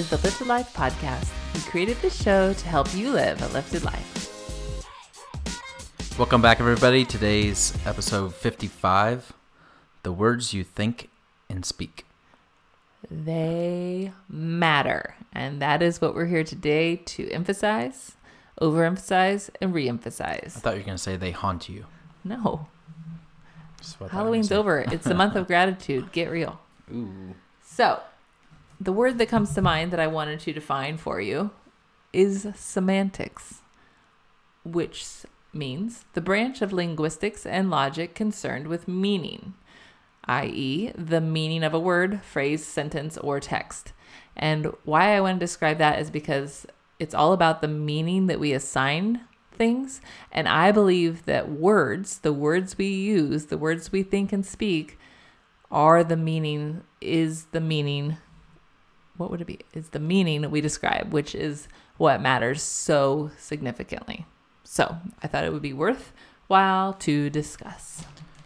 is the Lifted Life Podcast. We created this show to help you live a lifted life. Welcome back, everybody. Today's episode 55, The Words You Think and Speak. They matter. And that is what we're here today to emphasize, overemphasize, and reemphasize. I thought you were going to say they haunt you. No. Halloween's over. It's the month of gratitude. Get real. Ooh. So, the word that comes to mind that I wanted to define for you is semantics, which means the branch of linguistics and logic concerned with meaning, i.e., the meaning of a word, phrase, sentence, or text. And why I want to describe that is because it's all about the meaning that we assign things. And I believe that words, the words we use, the words we think and speak, are the meaning, is the meaning. What would it be? Is the meaning we describe, which is what matters so significantly. So I thought it would be worthwhile to discuss.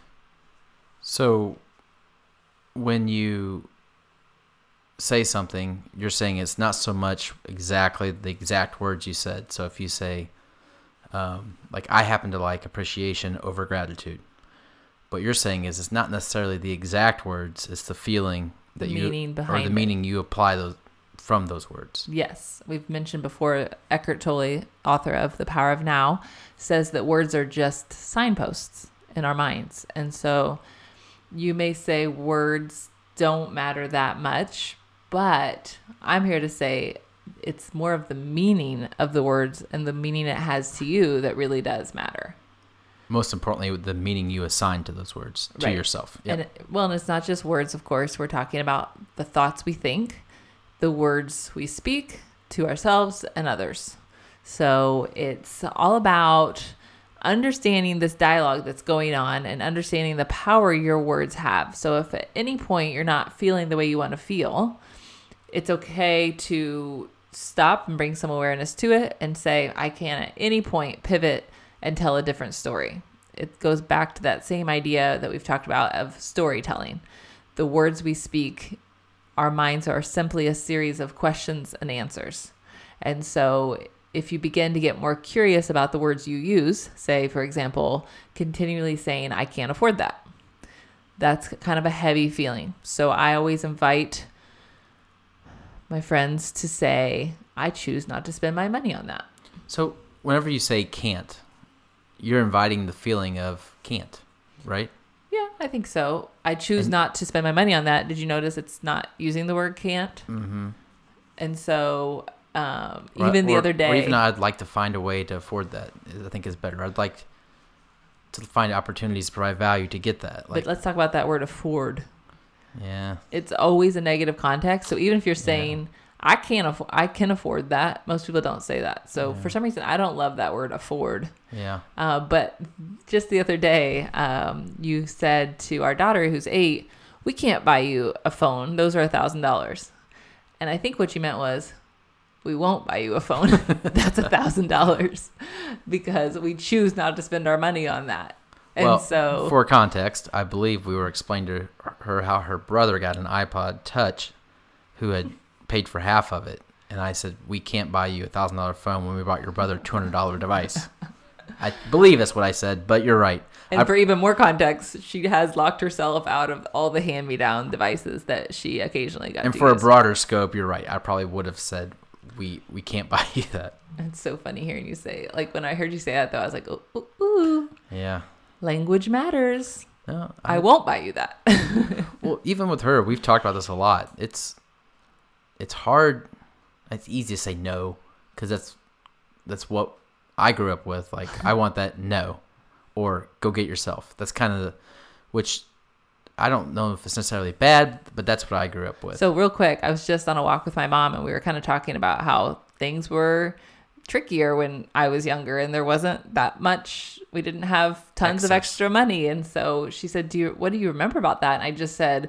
So when you say something, you're saying it's not so much exactly the exact words you said. So if you say, like, I happen to like appreciation over gratitude. What you're saying is it's not necessarily the exact words, it's the feeling that meaning behind or the meaning you apply from those words. Yes. We've mentioned before, Eckhart Tolle, author of The Power of Now, says that words are just signposts in our minds. And so you may say words don't matter that much, but I'm here to say it's more of the meaning of the words and the meaning it has to you that really does matter. Most importantly, the meaning you assign to those words, to yourself. Yep. And it's not just words, of course. We're talking about the thoughts we think, the words we speak to ourselves and others. So it's all about understanding this dialogue that's going on and understanding the power your words have. So if at any point you're not feeling the way you want to feel, it's okay to stop and bring some awareness to it and say, I can at any point pivot and tell a different story. It goes back to that same idea that we've talked about of storytelling. The words we speak, our minds are simply a series of questions and answers. And so if you begin to get more curious about the words you use, say, for example, continually saying, I can't afford that. That's kind of a heavy feeling. So I always invite my friends to say, I choose not to spend my money on that. So whenever you say can't, you're inviting the feeling of can't, right? Yeah, I think so. I choose not to spend my money on that. Did you notice it's not using the word can't? Mm-hmm. And so even the other day... Or even I'd like to find a way to afford that, I think is better. I'd like to find opportunities to provide value to get that. But let's talk about that word afford. Yeah. It's always a negative context. So even if you're saying... I can afford that. Most people don't say that. So for some reason, I don't love that word afford. Yeah. But just the other day, you said to our daughter who's 8, we can't buy you a phone. Those are $1,000. And I think what you meant was, we won't buy you a phone. That's $1,000 because we choose not to spend our money on that. And well, so for context, I believe we were explaining to her how her brother got an iPod Touch who had paid for half of it, and I said, we can't buy you a $1,000 phone when we bought your brother a $200 device. I believe that's what I said, but you're right. And for even more context, she has locked herself out of all the hand-me-down devices that she occasionally got. And to for use. a broader scope, you're right. I probably would have said, we can't buy you that. It's so funny hearing you say, like, when I heard you say that, though, I was like, ooh. Yeah. Language matters. No, I won't buy you that. Well, even with her, we've talked about this a lot. It's hard. It's easy to say no because that's what I grew up with. Like, I want that, no, or go get yourself. That's kind of which I don't know if it's necessarily bad, but that's what I grew up with. So real quick, I was just on a walk with my mom and we were kind of talking about how things were trickier when I was younger and there wasn't that much. We didn't have tons of extra money. And so she said, what do you remember about that? And I just said,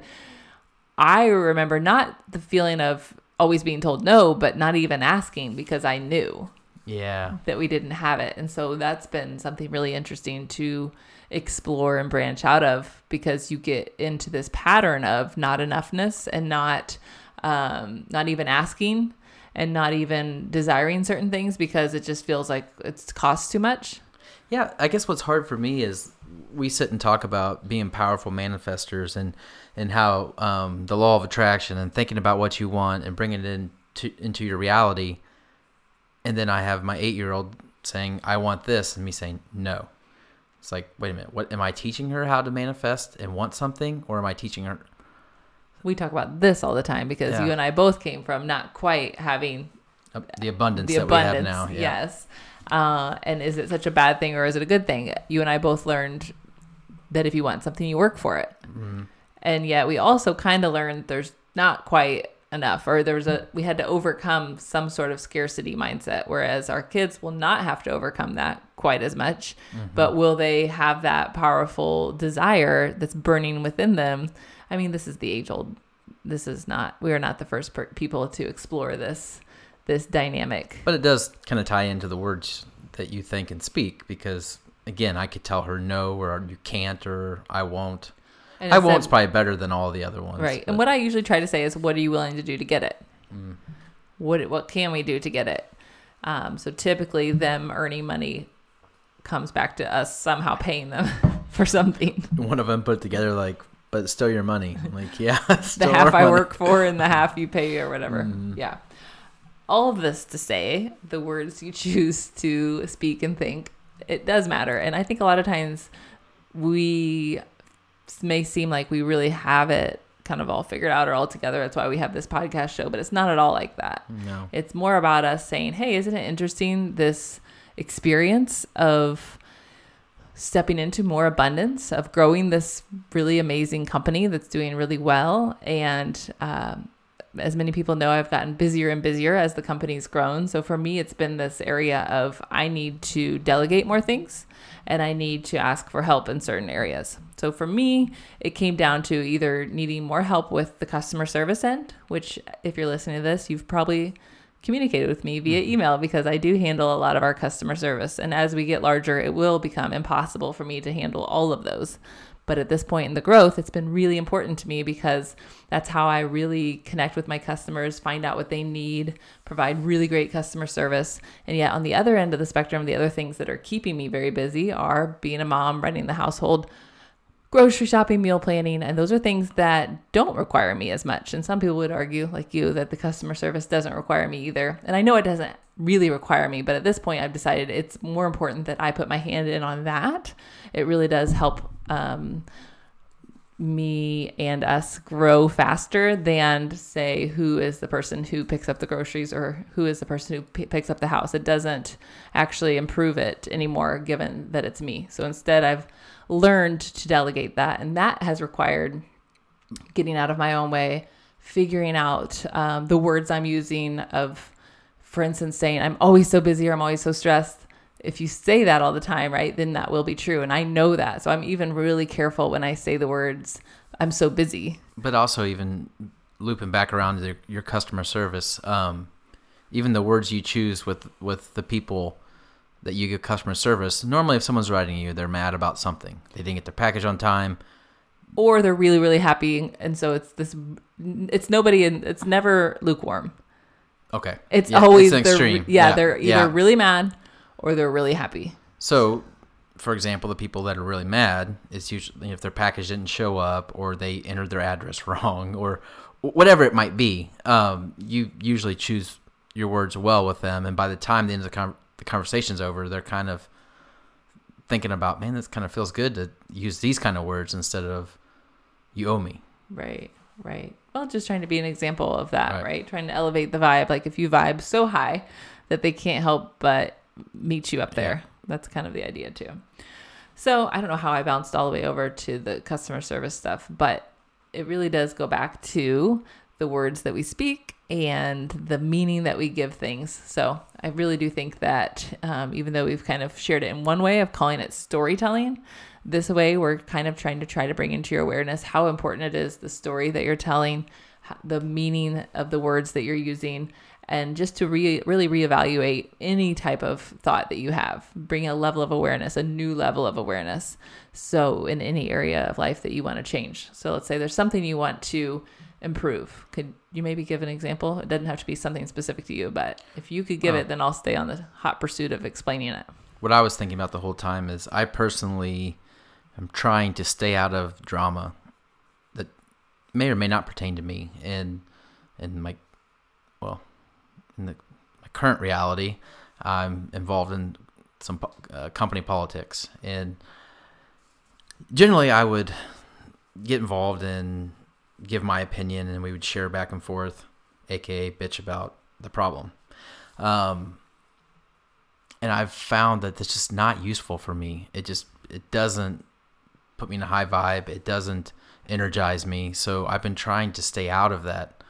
I remember not the feeling of always being told no, but not even asking because I knew that we didn't have it. And so that's been something really interesting to explore and branch out of because you get into this pattern of not enoughness and not even asking. and not even desiring certain things because it just feels like it costs too much. Yeah, I guess what's hard for me is we sit and talk about being powerful manifestors and how the law of attraction and thinking about what you want and bringing it into your reality. And then I have my 8-year-old saying, I want this, and me saying, no. It's like, wait a minute, what am I teaching her how to manifest and want something, or am I teaching her? We talk about this all the time because you and I both came from not quite having the abundance we have now. Yeah. Yes. And is it such a bad thing or is it a good thing? You and I both learned that if you want something, you work for it. Mm-hmm. And yet we also kind of learned there's not quite enough, or we had to overcome some sort of scarcity mindset, whereas our kids will not have to overcome that quite as much. Mm-hmm. But will they have that powerful desire that's burning within them? I mean, this is the age old. We are not the first people to explore this dynamic. But it does kind of tie into the words that you think and speak, because again, I could tell her no, or you can't, or I won't. I won't's probably better than all the other ones. Right. But. And what I usually try to say is, what are you willing to do to get it? Mm. What can we do to get it? So typically them earning money comes back to us somehow paying them for something. One of them put together like, but it's still your money. I'm like, yeah. The half I work for and the half you pay or whatever. Mm. Yeah. All of this to say, the words you choose to speak and think, it does matter. And I think a lot of times we may seem like we really have it kind of all figured out or all together. That's why we have this podcast show, but it's not at all like that. No. It's more about us saying, hey, isn't it interesting, this experience of stepping into more abundance, of growing this really amazing company that's doing really well. And as many people know, I've gotten busier and busier as the company's grown. So for me, it's been this area of I need to delegate more things and I need to ask for help in certain areas. So for me, it came down to either needing more help with the customer service end, which if you're listening to this, you've probably communicated with me via email because I do handle a lot of our customer service. And as we get larger, it will become impossible for me to handle all of those. But at this point in the growth, it's been really important to me because that's how I really connect with my customers, find out what they need, provide really great customer service. And yet on the other end of the spectrum, the other things that are keeping me very busy are being a mom, running the household, grocery shopping, meal planning. And those are things that don't require me as much. And some people would argue, like you, that the customer service doesn't require me either. And I know it doesn't really require me, but at this point I've decided it's more important that I put my hand in on that. It really does help me and us grow faster than say who is the person who picks up the groceries or who is the person who picks up the house. It doesn't actually improve it anymore given that it's me. So instead I've learned to delegate that, and that has required getting out of my own way, figuring out the words I'm using, of for instance saying I'm always so busy or I'm always so stressed. If you say that all the time, right, then that will be true. And I know that. So I'm even really careful when I say the words, I'm so busy. But also even looping back around to your customer service, even the words you choose with the people that you give customer service. Normally, if someone's writing you, they're mad about something. They didn't get their package on time. Or they're really, really happy. And so it's never lukewarm. Okay. It's always extreme. They're either really mad or they're really happy. So, for example, the people that are really mad, it's usually if their package didn't show up or they entered their address wrong or whatever it might be. You usually choose your words well with them, and by the time the end of the conversation's over, they're kind of thinking about, man, this kind of feels good to use these kind of words instead of you owe me. Right. Well, just trying to be an example of that, right? Trying to elevate the vibe. Like if you vibe so high that they can't help but meet you up there. That's kind of the idea too. So I don't know how I bounced all the way over to the customer service stuff, but it really does go back to the words that we speak and the meaning that we give things. So I really do think that even though we've kind of shared it in one way of calling it storytelling, this way we're kind of trying to bring into your awareness how important it is, the story that you're telling, the meaning of the words that you're using, and just to really reevaluate any type of thought that you have, bring a level of awareness, a new level of awareness. So in any area of life that you want to change. So let's say there's something you want to improve? Could you maybe give an example? It doesn't have to be something specific to you, but if you could give it, then I'll stay on the hot pursuit of explaining it. What I was thinking about the whole time is I personally am trying to stay out of drama that may or may not pertain to me. And in my current reality, I'm involved in some company politics. And generally I would get involved and give my opinion, and we would share back and forth, aka bitch about the problem. And I've found that it's just not useful for me. It doesn't put me in a high vibe. It doesn't energize me. So I've been trying to stay out of that.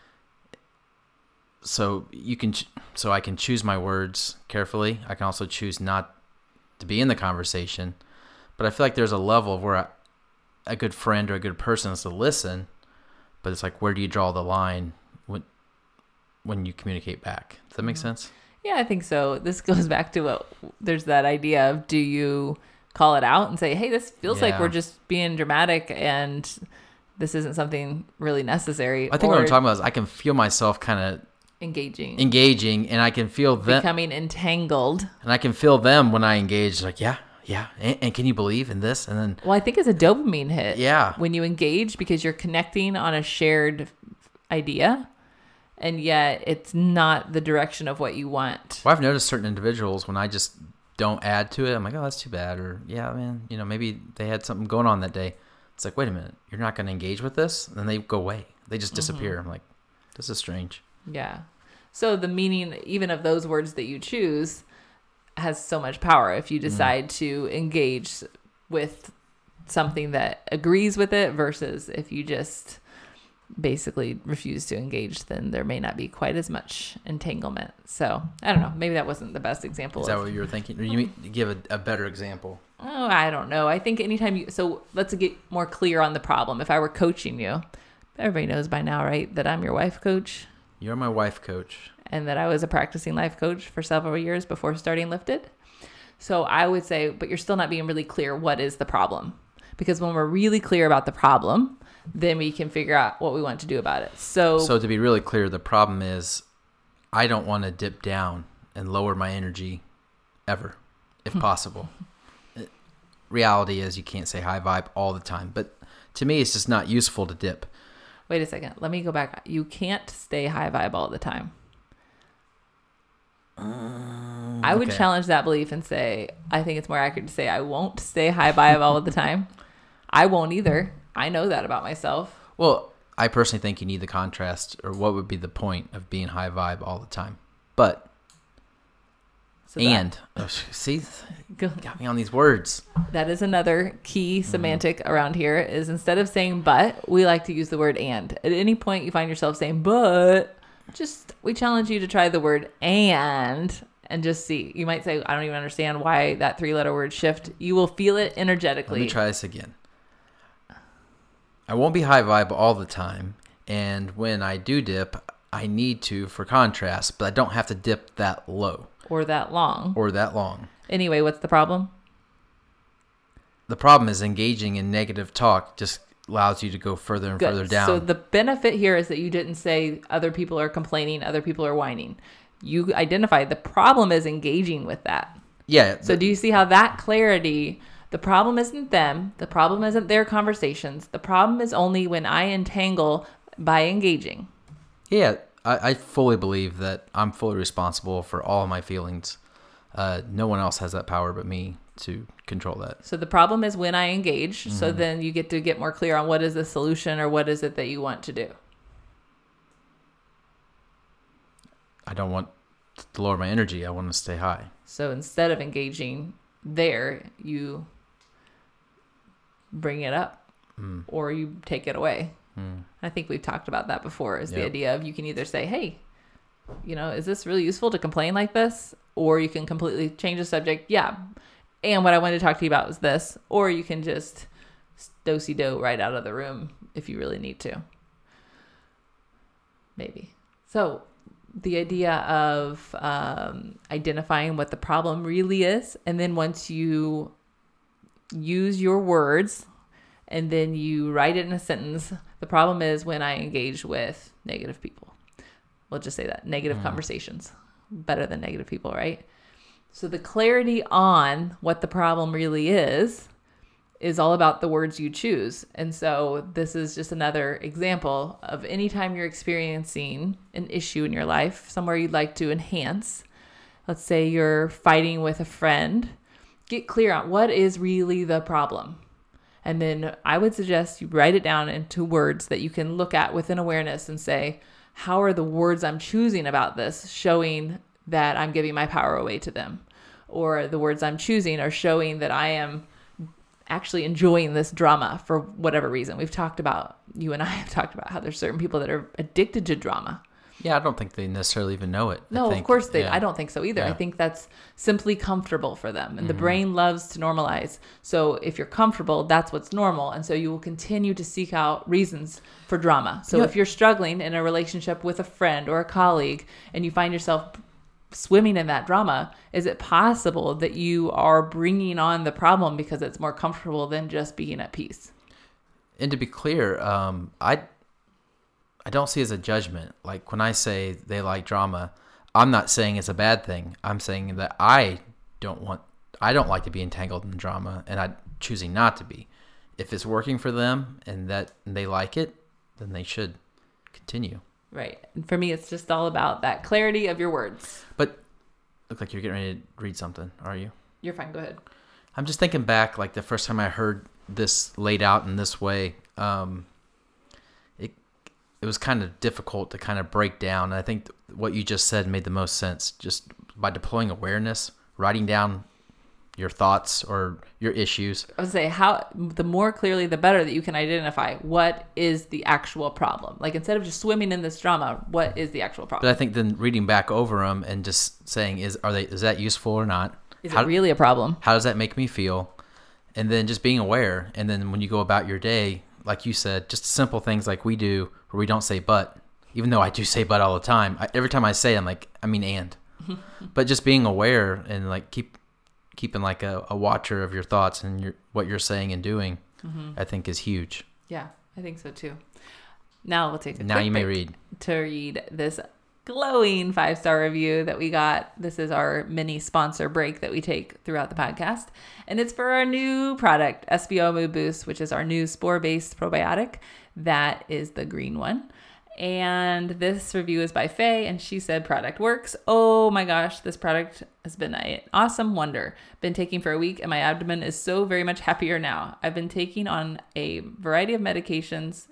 So I can choose my words carefully. I can also choose not to be in the conversation. But I feel like there's a level where a good friend or a good person is to listen, but it's like, where do you draw the line when you communicate back? Does that make sense? Yeah, I think so. This goes back to there's that idea of, do you call it out and say, hey, this feels like we're just being dramatic and this isn't something really necessary. I think what I'm talking about is I can feel myself kind of engaging, and I can feel them becoming entangled. And I can feel them when I engage, like, yeah. And can you believe in this? And then, well, I think it's a dopamine hit. Yeah. When you engage, because you're connecting on a shared idea, and yet it's not the direction of what you want. Well, I've noticed certain individuals, when I just don't add to it, I'm like, oh, that's too bad. Or, yeah, man, maybe they had something going on that day. It's like, wait a minute, you're not going to engage with this? And then they go away. They just disappear. I'm like, this is strange. Yeah. So the meaning even of those words that you choose has so much power if you decide to engage with something that agrees with it, versus if you just basically refuse to engage, then there may not be quite as much entanglement. So I don't know. Maybe that wasn't the best example. Is that what you were thinking? Or you give a better example? Oh, I don't know. I think anytime so let's get more clear on the problem. If I were coaching you, everybody knows by now, right, that I'm your wife coach. You're my wife coach. And that I was a practicing life coach for several years before starting Lifted. So I would say, but you're still not being really clear, what is the problem? Because when we're really clear about the problem, then we can figure out what we want to do about it. So to be really clear, the problem is I don't want to dip down and lower my energy ever, if possible. Reality is you can't say high vibe all the time. But to me, it's just not useful to dip. Wait a second. Let me go back. You can't stay high vibe all the time. I would challenge that belief and say, I think it's more accurate to say I won't stay high vibe all of the time. I won't either. I know that about myself. Well, I personally think you need the contrast, or what would be the point of being high vibe all the time? But, see, got me on these words. That is another key semantic around here, is instead of saying but, we like to use the word and. At any point you find yourself saying but, we challenge you to try the word and just see. You might say, I don't even understand why that 3-letter word shift. You will feel it energetically. Let me try this again. I won't be high vibe all the time. And when I do dip, I need to for contrast, but I don't have to dip that low. Or that long. Anyway, what's the problem? The problem is engaging in negative talk just allows you to go further and further down. So the benefit here is that you didn't say other people are complaining, other people are whining. You identified the problem is engaging with that. Yeah. So do you see how that clarity, the problem isn't them, the problem isn't their conversations, the problem is only when I entangle by engaging. Yeah, I fully believe that I'm fully responsible for all of my feelings. No one else has that power but me to control that. So the problem is when I engage. So then you get to get more clear on what is the solution, or what is it that you want to do. I don't want to lower my energy. I want to stay high. So instead of engaging there, you bring it up or you take it away. I think we've talked about that before, is the idea of you can either say, hey, is this really useful to complain like this? Or you can completely change the subject. Yeah. And what I wanted to talk to you about was this. Or you can just do-si-do right out of the room if you really need to. Maybe. So the idea of identifying what the problem really is. And then once you use your words and then you write it in a sentence. The problem is when I engage with negative people. We'll just say that. Negative conversations. Better than negative people, right? So the clarity on what the problem really is all about the words you choose. And so this is just another example of anytime you're experiencing an issue in your life, somewhere you'd like to enhance. Let's say you're fighting with a friend. Get clear on what is really the problem. And then I would suggest you write it down into words that you can look at within awareness and say, how are the words I'm choosing about this showing that I'm giving my power away to them? Or the words I'm choosing are showing that I am actually enjoying this drama for whatever reason. You and I have talked about how there's certain people that are addicted to drama. Yeah, I don't think they necessarily even know it. No, of course I don't think so either. Yeah. I think that's simply comfortable for them. And the brain loves to normalize. So if you're comfortable, that's what's normal. And so you will continue to seek out reasons for drama. So if you're struggling in a relationship with a friend or a colleague and you find yourself swimming in that drama, is it possible that you are bringing on the problem because it's more comfortable than just being at peace? And to be clear, I don't see it as a judgment. Like when I say they like drama, I'm not saying it's a bad thing. I'm saying that I don't like to be entangled in drama, and I'm choosing not to be. If it's working for them and that they like it, then they should continue. Right. And for me, it's just all about that clarity of your words. But look like you're getting ready to read something, are you? You're fine. Go ahead. I'm just thinking back, like the first time I heard this laid out in this way, it was kind of difficult to kind of break down. And I think what you just said made the most sense. Just by deploying awareness, writing down your thoughts or your issues. I would say the more clearly, the better that you can identify what is the actual problem. Like instead of just swimming in this drama, what is the actual problem? But I think then reading back over them and just saying, is that useful or not? Is it really a problem? How does that make me feel? And then just being aware. And then when you go about your day, like you said, just simple things like we do where we don't say but, even though I do say but all the time. Every time I say, I'm like, I mean and. But just being aware and like keeping like a watcher of your thoughts and what you're saying and doing, I think is huge. Yeah, I think so too. Now we'll take a now quick you may break read to read this glowing 5-star review that we got. This is our mini sponsor break that we take throughout the podcast, and it's for our new product, SBO Mood Boost, which is our new spore-based probiotic. That is the green one. And this review is by Faye, and she said product works. Oh my gosh, this product has been an awesome wonder. Been taking for a week, and my abdomen is so very much happier now. I've been on a variety of medications,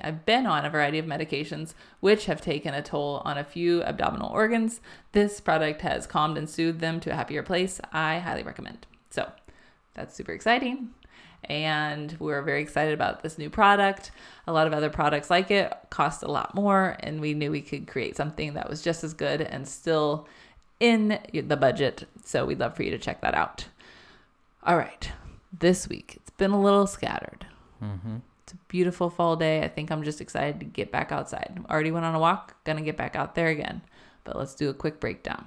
which have taken a toll on a few abdominal organs. This product has calmed and soothed them to a happier place. I highly recommend. So that's super exciting. And we're very excited about this new product. A lot of other products like it cost a lot more, and we knew we could create something that was just as good and still in the budget. So we'd love for you to check that out. All right. This week, it's been a little scattered. Mm-hmm. It's a beautiful fall day. I think I'm just excited to get back outside. Already went on a walk. Gonna get back out there again. But let's do a quick breakdown.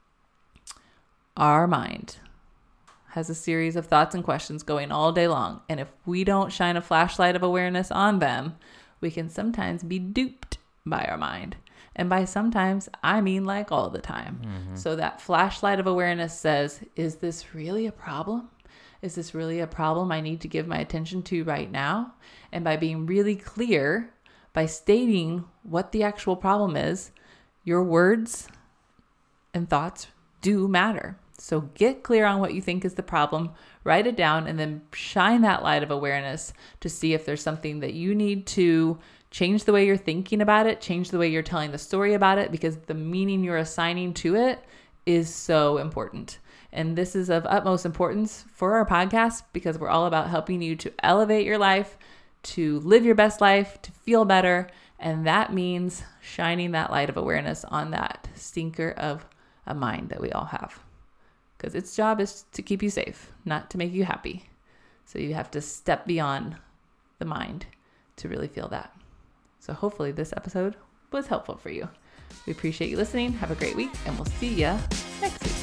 Our mind has a series of thoughts and questions going all day long. And if we don't shine a flashlight of awareness on them, we can sometimes be duped by our mind. And by sometimes, I mean like all the time. Mm-hmm. So that flashlight of awareness says, is this really a problem? Is this really a problem I need to give my attention to right now? And by being really clear, by stating what the actual problem is, your words and thoughts do matter. So get clear on what you think is the problem, write it down, and then shine that light of awareness to see if there's something that you need to change the way you're thinking about it, change the way you're telling the story about it, because the meaning you're assigning to it is so important. And this is of utmost importance for our podcast because we're all about helping you to elevate your life, to live your best life, to feel better. And that means shining that light of awareness on that stinker of a mind that we all have. Because its job is to keep you safe, not to make you happy. So you have to step beyond the mind to really feel that. So hopefully this episode was helpful for you. We appreciate you listening. Have a great week, and we'll see you next week.